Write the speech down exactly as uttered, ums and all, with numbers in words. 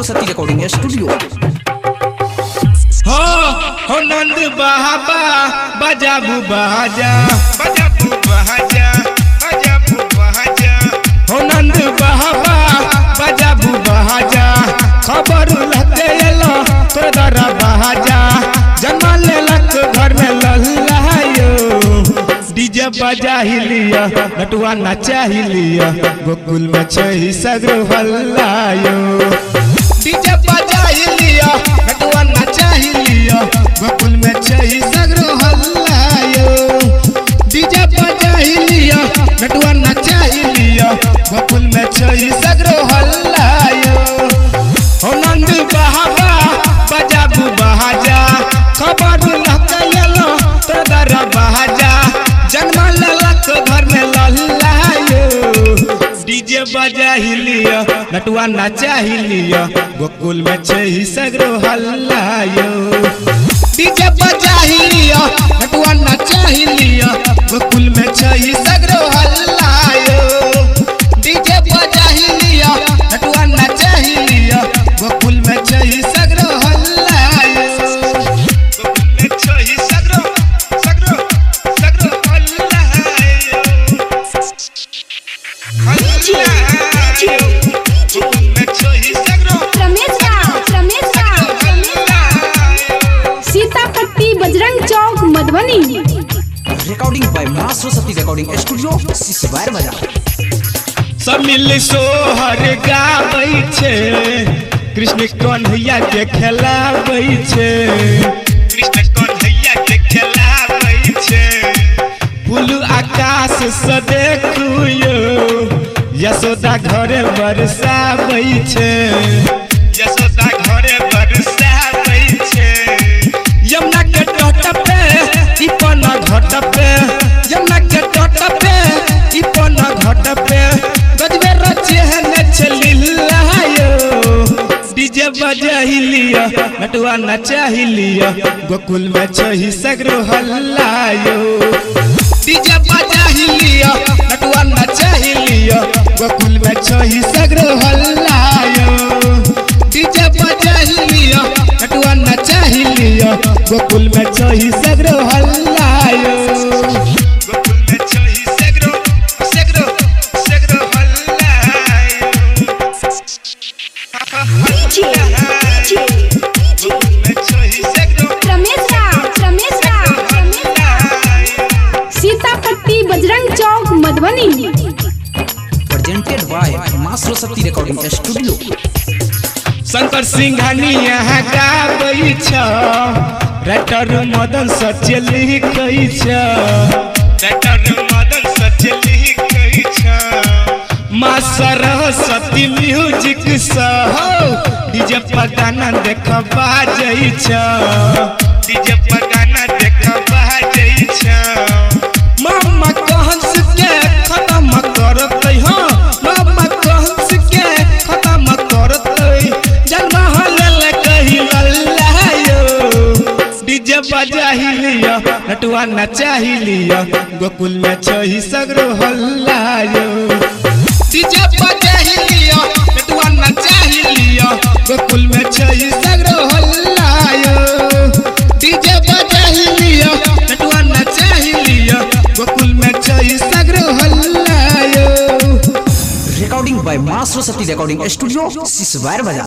Saraswati recording studio. हो हो नंद बाबा बजाबू बाजा बजाबू बाजा बजाबू बाजा हो नंद बाबा बजाबू बाजा खबर लगे एलो तोर दरा बाजा जन्म लेलक घर में लल्लायो डीजे बजा ही लिया नटुआ नचा ही लिया गोकुल में छही सगरो हल्लायो डीजे बजा ही लिया नटुआ नचा ही लिया गोकुल में छही सगरो हल्लायो डीजे बजा ही लिया नटुआ नचा ही लिया गोकुल में छही सगरो हल्लायो हो नंद बाबा बजाबू बाजा खबर लकयलो तोर दरा बाजा जन्म लेलक घर में लल्लायो डीजे बजा ही लिया नटुआ नचा ही लिया गोकुल में छही सगरो हल्लायो डीजे बजा ही लिया नटुआ नचा ही लिया गोकुल में छही सगरो हल्लायो डीजे बजा ही लिया नटुआ नचा ही लिया गोकुल में छही सगरो हल्लायो गोकुल में छही सगरो सगरो सगरो हल्लायो हल्लायो गोकुल में छही सगरो रमेश राव रमेश राव सीतापट्टी बजरंग चौक Madhubani. Recording by Maa Saraswati recording studio Siswar बाजार। सब मिल सोहर गाबै छे कृष्ण कन्हैया के खेलाबै छे कृष्ण कन्हैया के खेलाबै छे फूल आकाश से देखू यो यशोदा घरे बरसाबै छे यशोदा घरे बरसाबै छे यमुना के तट पे इपना घाट पे यमुना के तट पे इपना घाट पे गजबे रचे ने चलिल्लायो डीजे बजा ही लिया नटुआ नचा ही लिया गोकुल में छही सगरो हल्लायो डीजे बजा ही लिया नटुआ नचा ही लिया गोकुल में छही सगरो हल्लायो डीजे बजा ही लिया नटुआ नचा ही लिया गोकुल में छही सगरो हल्लायो गोकुल में छही सगरो सगरो सगरो हल्लायो गोकुल में छही सगरो रमेश राव रमेश राव सीतापट्टी बजरंग चौक Madhubani. Presented by Maa Saraswati recording studio. Shankar Singhani यहाँ गाबै छ राइटर मदन सच्चे लिखै छ राइटर मदन सच्चे लिखै छ मां सरस्वती म्यूजिक स हो डीजे पर गाना देख बाजै छ डीजे पर गाना देख बाजै छ मामा कहंस के खत्म करतै हो मामा कहंस के खत्म करतै जन्म हले कही लल्लायो डीजे बजा ही लिया नटुआ नचा ही लिया गोकुल में छही सगरो हल्लायो डीजे बजा ही लिया नटुआ नचा ही लिया गोकुल में छही सगरो हल्लायो डीजे बजा ही लिया नटुआ नचा ही लिया गोकुल में छही सगरो हल्लायो। Recording by Maa Saraswati recording studio Siswar बाजार।